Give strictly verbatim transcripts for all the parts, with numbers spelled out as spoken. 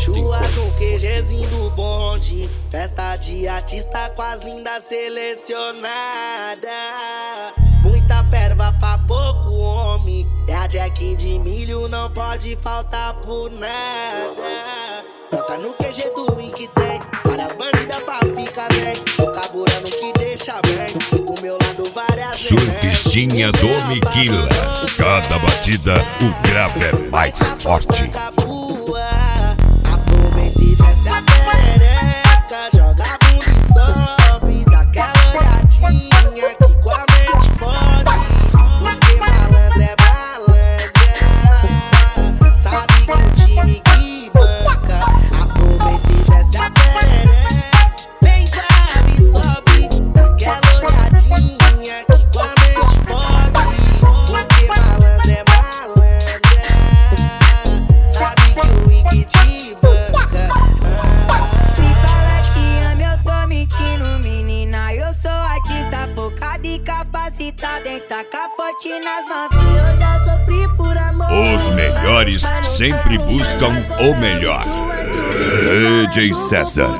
Chuas no QGzinho do bonde, festa de artista com as lindas selecionadas. Muita perva pra pouco homem, é a Jack de milho, não pode faltar por nada. Bota no Q G do Win que tem várias bandidas pra ficar bem, tô carburando que deixa bem, e do meu lado várias Surfistinha do Miquila, cada batida o grave é mais forte. Aproveita e desce a perereca, joga a bunda e sobe, dá aquela olhadinha que com a mente fode. Porque malandro é malandra, sabe que o time que banca. Aproveita e desce a perereca, vem chave e sobe, dá aquela olhadinha que com a mente fode. Porque malandro é malandra, sabe que o Wing te banca. Se fala que ama, eu tô mentindo, menina. Eu sou artista focado e capacitado em tacar forte nas novinhas. Eu já sofri por amor. Os melhores sempre buscam o melhor. D J César.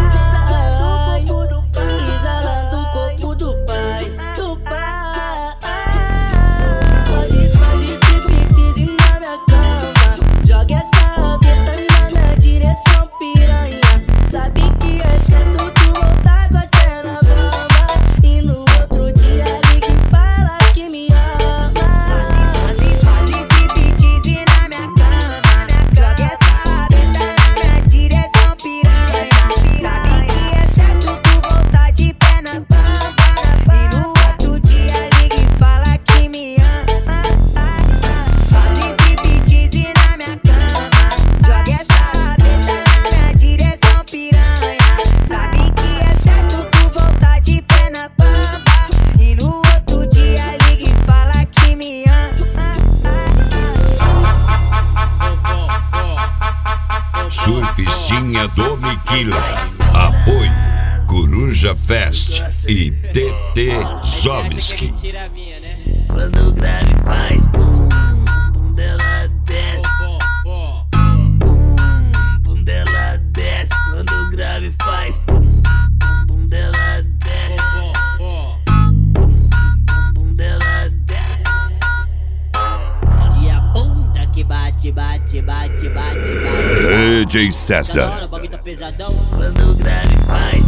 Exalando o corpo do pai, do pai. Pode fazer striptease na minha cama, joga essa rabeta na minha direção, piranha. Sabe que é certo tu voltar com as pernas bamba, e no outro dia liga e fala que me ama. Faz striptease na minha cama, joga essa rabeta na minha direção, piranha. Sabe que é certo tu voltar de pé na bamba, e no outro dia liga e fala que me ama. Faz striptease na minha cama, joga essa rabeta na minha direção, piranha. Sabe que é certo tu voltar de pé na bamba, e no outro dia liga e fala que me ama. Surfistinha do Miquila. Apoio Coruja Fest e T T Zovski. Quando o grave faz bum, bum dela desce. Bum, bum dela desce. Quando o grave faz bum, bum, bum dela desce. Bum, bum, bum dela desce. E a bunda que bate, bate, bate, bate, bate. D J César. Da hora, o bagulho tá pesadão. Quando o grave faz